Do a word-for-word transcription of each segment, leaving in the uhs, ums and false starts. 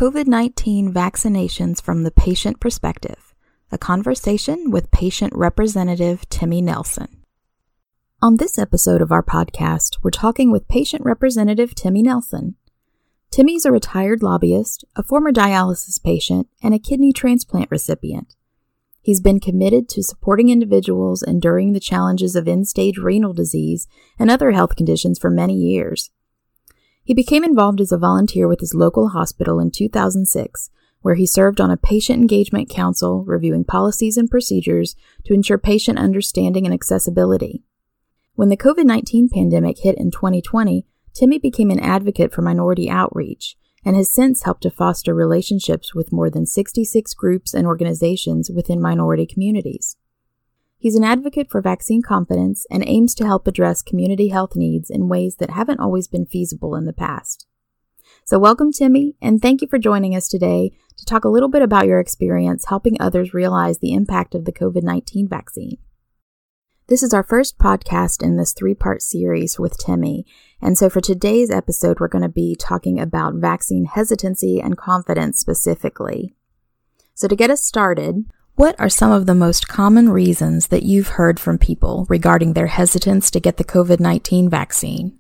COVID nineteen Vaccinations from the Patient Perspective, a conversation with patient representative Timmy Nelson. On this episode of our podcast, we're talking with patient representative Timmy Nelson. Timmy's a retired lobbyist, a former dialysis patient, and a kidney transplant recipient. He's been committed to supporting individuals enduring the challenges of end-stage renal disease and other health conditions for many years. He became involved as a volunteer with his local hospital in two thousand six, where he served on a patient engagement council reviewing policies and procedures to ensure patient understanding and accessibility. When the COVID nineteen pandemic hit in twenty twenty, Timmy became an advocate for minority outreach and has since helped to foster relationships with more than sixty-six groups and organizations within minority communities. He's an advocate for vaccine confidence and aims to help address community health needs in ways that haven't always been feasible in the past. So welcome, Timmy, and thank you for joining us today to talk a little bit about your experience helping others realize the impact of the COVID nineteen vaccine. This is our first podcast in this three-part series with Timmy, and so for today's episode, we're going to be talking about vaccine hesitancy and confidence specifically. So to get us started, what are some of the most common reasons that you've heard from people regarding their hesitance to get the COVID nineteen vaccine?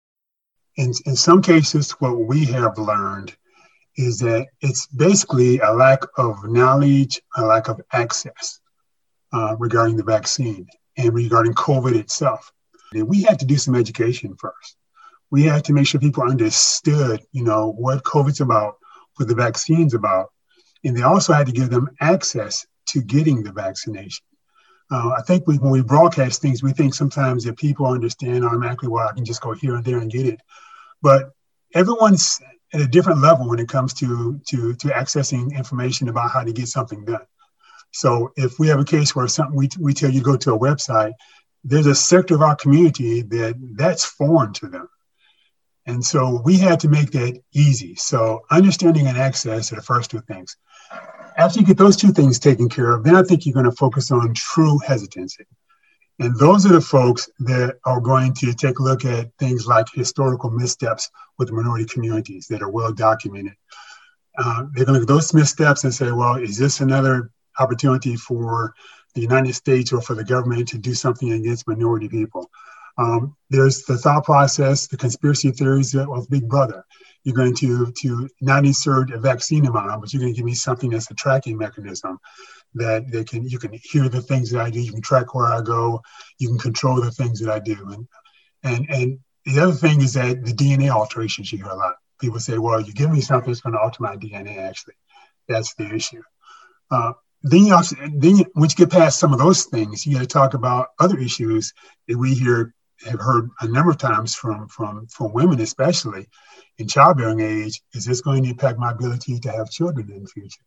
In, in some cases, what we have learned is that it's basically a lack of knowledge, a lack of access uh, regarding the vaccine and regarding COVID itself. And we had to do some education first. We had to make sure people understood, you know, what COVID's about, what the vaccine's about, and they also had to give them access to getting the vaccination. Uh, I think we, when we broadcast things, we think sometimes that people understand automatically, well, I can just go here and there and get it. But everyone's at a different level when it comes to, to, to accessing information about how to get something done. So if we have a case where something we, we tell you to go to a website, there's a sector of our community that that's foreign to them. And so we had to make that easy. So understanding and access are the first two things. After you get those two things taken care of, then I think you're going to focus on true hesitancy. And those are the folks that are going to take a look at things like historical missteps with the minority communities that are well documented. Uh, they're going to look at those missteps and say, well, is this another opportunity for the United States or for the government to do something against minority people? Um, there's the thought process, the conspiracy theories of Big Brother. You're going to, to not insert a vaccine in my arm, but you're going to give me something that's a tracking mechanism that they can, you can hear the things that I do, you can track where I go, you can control the things that I do. And and and the other thing is that the D N A alterations, you hear a lot. People say, well, you give me something that's going to alter my D N A, actually. That's the issue. Uh, then you also, then you, once you get past some of those things, you got to talk about other issues that we hear, have heard a number of times from, from, from women, especially in childbearing age. Is this going to impact my ability to have children in the future?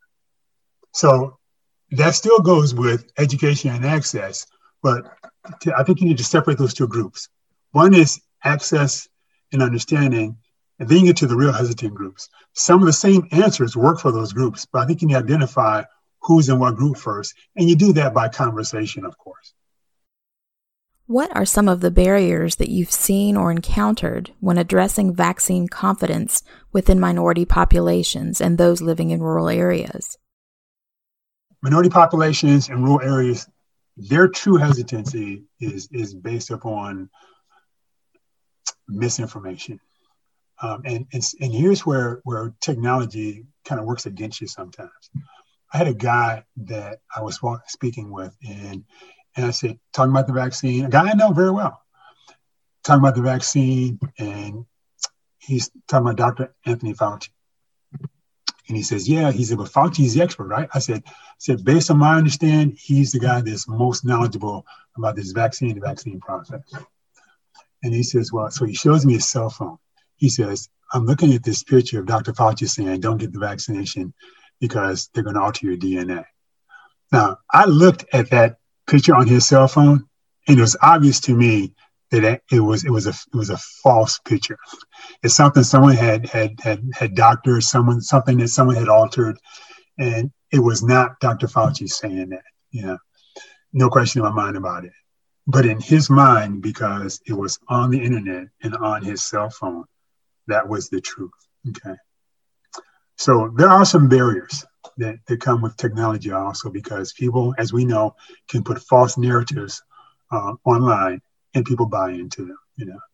So that still goes with education and access, but to, I think you need to separate those two groups. One is access and understanding, and then you get to the real hesitant groups. Some of the same answers work for those groups, but I think you need to identify who's in what group first, and you do that by conversation, of course. What are some of the barriers that you've seen or encountered when addressing vaccine confidence within minority populations and those living in rural areas? Minority populations in rural areas, their true hesitancy is, is based upon misinformation. Um, and, and, and here's where, where technology kind of works against you sometimes. I had a guy that I was speaking with, and And I said, talking about the vaccine, a guy I know very well, talking about the vaccine, and he's talking about Doctor Anthony Fauci. And he says, yeah, he said, but Fauci's the expert, right? I said, I said, based on my understanding, he's the guy that's most knowledgeable about this vaccine, the vaccine process. And he says, well, so he shows me his cell phone. He says, I'm looking at this picture of Doctor Fauci saying, don't get the vaccination because they're going to alter your D N A. Now, I looked at that picture on his cell phone, and it was obvious to me that it was it was a it was a false picture. It's something someone had had had had doctored, someone something that someone had altered, and it was not Doctor Fauci saying that. You know, no question in my mind about it. But in his mind, because it was on the internet and on his cell phone, that was the truth. Okay. So there are some barriers that, that come with technology also, because people, as we know, can put false narratives uh, online and people buy into them, you know.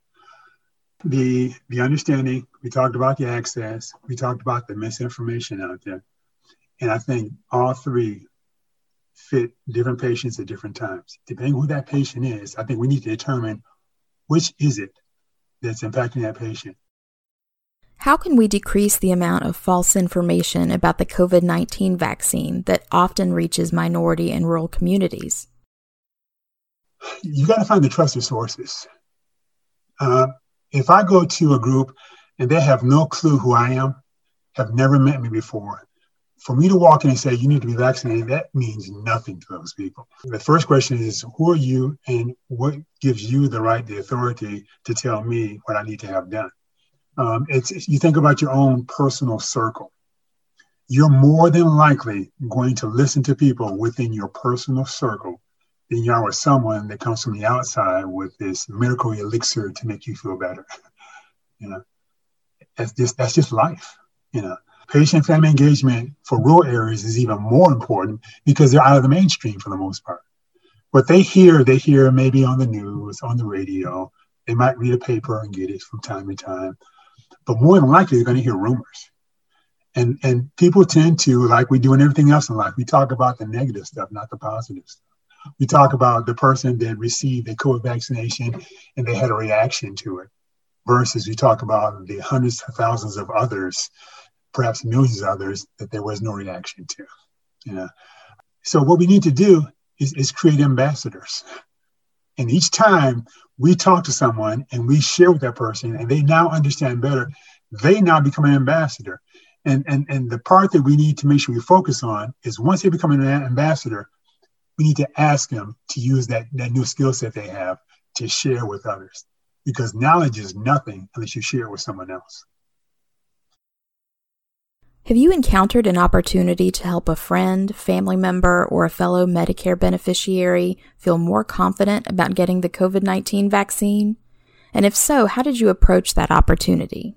The the understanding, we talked about the access, we talked about the misinformation out there. And I think all three fit different patients at different times. Depending on who that patient is, I think we need to determine which is it that's impacting that patient. How can we decrease the amount of false information about the COVID nineteen vaccine that often reaches minority and rural communities? You got to find the trusted sources. Uh, if I go to a group and they have no clue who I am, have never met me before, for me to walk in and say, you need to be vaccinated, that means nothing to those people. The first question is, who are you and what gives you the right, the authority to tell me what I need to have done? Um, it's, you think about your own personal circle. You're more than likely going to listen to people within your personal circle than you are with someone that comes from the outside with this miracle elixir to make you feel better. You know, that's just, that's just life, you know. Patient family engagement for rural areas is even more important because they're out of the mainstream for the most part. What they hear, they hear maybe on the news, on the radio. They might read a paper and get it from time to time. But more than likely, they're going to hear rumors. And, and people tend to, like we do in everything else in life, we talk about the negative stuff, not the positive stuff. We talk about the person that received a COVID vaccination and they had a reaction to it, versus we talk about the hundreds of thousands of others, perhaps millions of others, that there was no reaction to. You know? So what we need to do is, is create ambassadors. And each time we talk to someone and we share with that person and they now understand better, they now become an ambassador. And, and, and the part that we need to make sure we focus on is once they become an ambassador, we need to ask them to use that, that new skill set they have to share with others. Because knowledge is nothing unless you share it with someone else. Have you encountered an opportunity to help a friend, family member, or a fellow Medicare beneficiary feel more confident about getting the COVID nineteen vaccine? And if so, how did you approach that opportunity?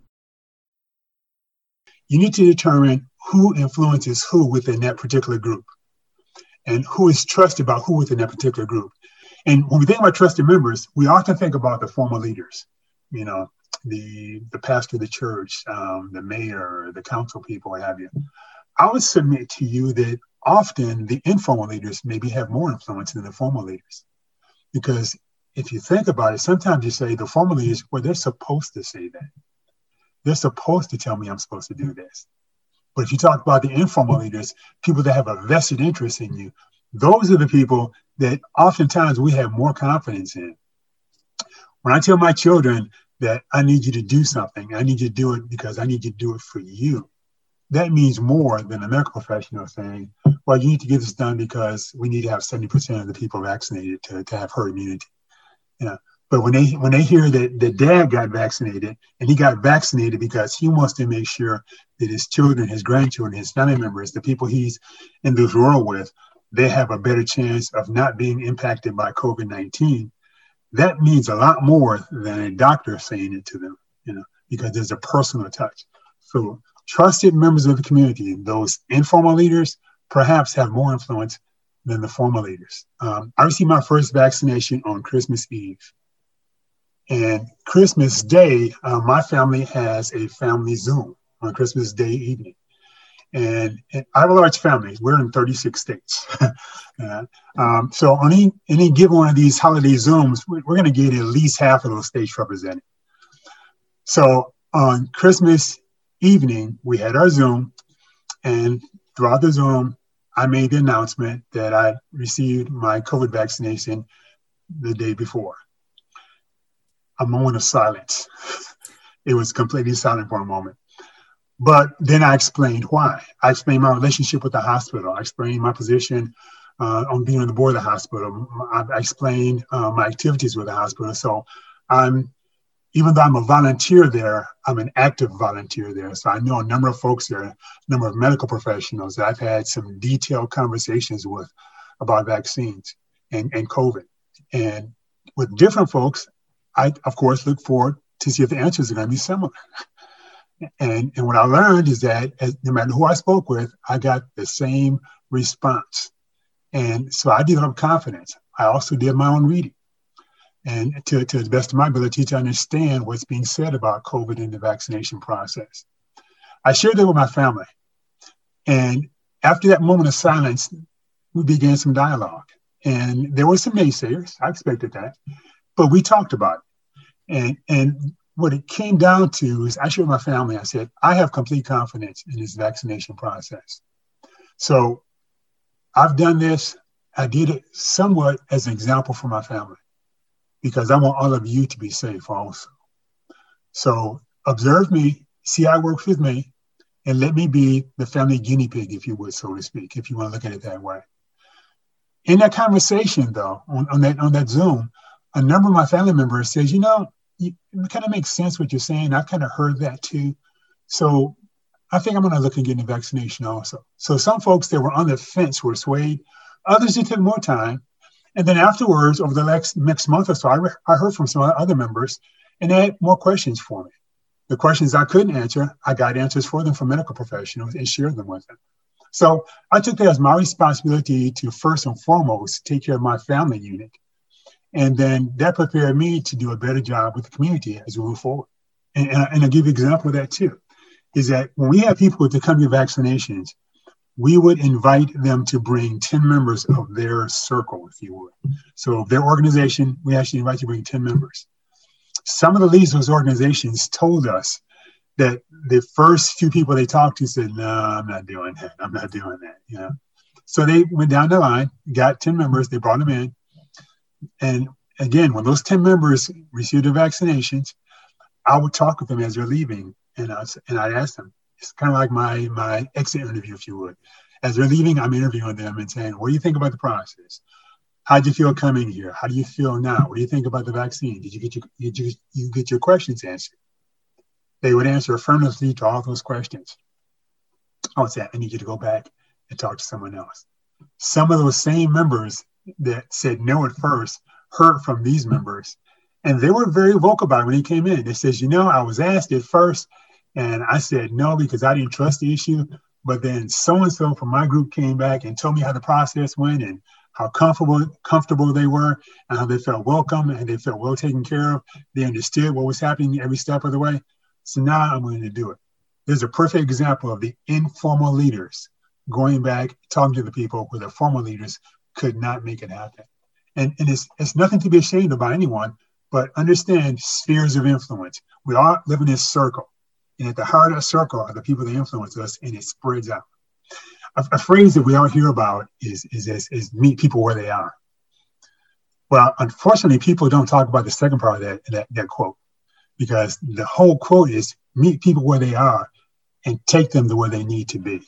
You need to determine who influences who within that particular group and who is trusted by who within that particular group. And when we think about trusted members, we often think about the former leaders, you know, the the pastor of the church, um, the mayor, the council people, what have you. I would submit to you that often the informal leaders maybe have more influence than the formal leaders. Because if you think about it, sometimes you say the formal leaders, well, they're supposed to say that. They're supposed to tell me I'm supposed to do this. But if you talk about the informal leaders, people that have a vested interest in you, those are the people that oftentimes we have more confidence in. When I tell my children that I need you to do something, I need you to do it because I need you to do it for you, that means more than a medical professional saying, well, you need to get this done because we need to have seventy percent of the people vaccinated to, to have herd immunity. You know, but when they when they hear that the dad got vaccinated and he got vaccinated because he wants to make sure that his children, his grandchildren, his family members, the people he's in this world with, they have a better chance of not being impacted by COVID nineteen. That means a lot more than a doctor saying it to them, you know, because there's a personal touch. So trusted members of the community, those informal leaders, perhaps have more influence than the formal leaders. Um, I received my first vaccination on Christmas Eve. And Christmas Day, uh, my family has a family Zoom on Christmas Day evening. And, and I have a large family. We're in thirty-six states. uh, um, so on any, any given one of these holiday Zooms, we're going to get at least half of those states represented. So on Christmas evening, we had our Zoom. And throughout the Zoom, I made the announcement that I received my COVID vaccination the day before. A moment of silence. It was completely silent for a moment. But then I explained why. I explained my relationship with the hospital. I explained my position uh, on being on the board of the hospital. I, I explained uh, my activities with the hospital. So I'm, even though I'm a volunteer there, I'm an active volunteer there. So I know a number of folks there, a number of medical professionals that I've had some detailed conversations with about vaccines and, and COVID. And with different folks, I, of course, look forward to see if the answers are going to be similar. And, and what I learned is that as, no matter who I spoke with, I got the same response. And so I developed confidence. I also did my own reading. And to, to the best of my ability to understand what's being said about COVID and the vaccination process. I shared that with my family. And after that moment of silence, we began some dialogue. And there were some naysayers. I expected that. But we talked about it. And, and what it came down to is I shared with my family, I said, I have complete confidence in this vaccination process. So I've done this. I did it somewhat as an example for my family, because I want all of you to be safe also. So observe me, see how it works with me, and let me be the family guinea pig, if you would, so to speak, if you want to look at it that way. In that conversation, though, on, on that on that Zoom, a number of my family members says, you know, you, it kind of makes sense what you're saying. I've kind of heard that too. So I think I'm going to look and get the vaccination also. So some folks that were on the fence were swayed. Others, it took more time. And then afterwards, over the next, next month or so, I, re- I heard from some other members, and they had more questions for me. The questions I couldn't answer, I got answers for them from medical professionals and shared them with them. So I took that as my responsibility to first and foremost take care of my family unit. And then that prepared me to do a better job with the community as we move forward. And, and, and I'll give you an example of that too, is that when we have people to come to vaccinations, we would invite them to bring ten members of their circle, if you would. So their organization, we actually invite you to bring ten members. Some of the leaders of those organizations told us that the first few people they talked to said, no, I'm not doing that. I'm not doing that. You know? So they went down the line, got ten members, they brought them in. And again, when those ten members received their vaccinations, I would talk with them as they're leaving. And I, and I'd ask them, it's kind of like my, my exit interview, if you would. As they're leaving, I'm interviewing them and saying, what do you think about the process? How did you feel coming here? How do you feel now? What do you think about the vaccine? Did you get your, did you, you get your questions answered? They would answer affirmatively to all those questions. I would say, I need you to go back and talk to someone else. Some of those same members that said no at first heard from these members, and they were very vocal about it when he came in. They says, you know, I was asked at first, and I said no because I didn't trust the issue. But then so-and-so from my group came back and told me how the process went and how comfortable comfortable they were and how they felt welcome and they felt well taken care of. They understood what was happening every step of the way. So now I'm going to do it. There's a perfect example of the informal leaders going back, talking to the people where the formal leaders could not make it happen. And, and it's, it's nothing to be ashamed of by anyone, but understand spheres of influence. We all live in this circle. And at the heart of the circle are the people that influence us, and it spreads out. A, a phrase that we all hear about is, is, is, is meet people where they are. Well, unfortunately, people don't talk about the second part of that, that, that quote, because the whole quote is meet people where they are and take them to where they need to be.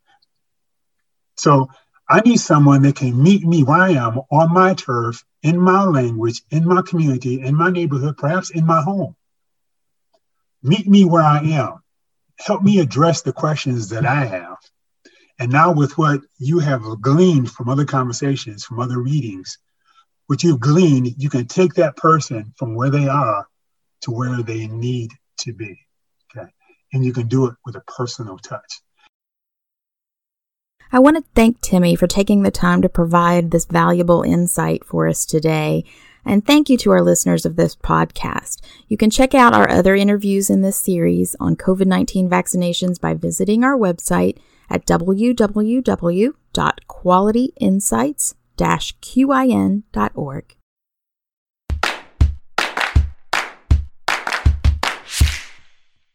So I need someone that can meet me where I am on my turf, in my language, in my community, in my neighborhood, perhaps in my home. Meet me where I am. Help me address the questions that I have. And now with what you have gleaned from other conversations, from other readings, what you've gleaned, you can take that person from where they are to where they need to be. Okay. And you can do it with a personal touch. I want to thank Timmy for taking the time to provide this valuable insight for us today. And thank you to our listeners of this podcast. You can check out our other interviews in this series on COVID nineteen vaccinations by visiting our website at w w w dot quality insights dash q i n dot org.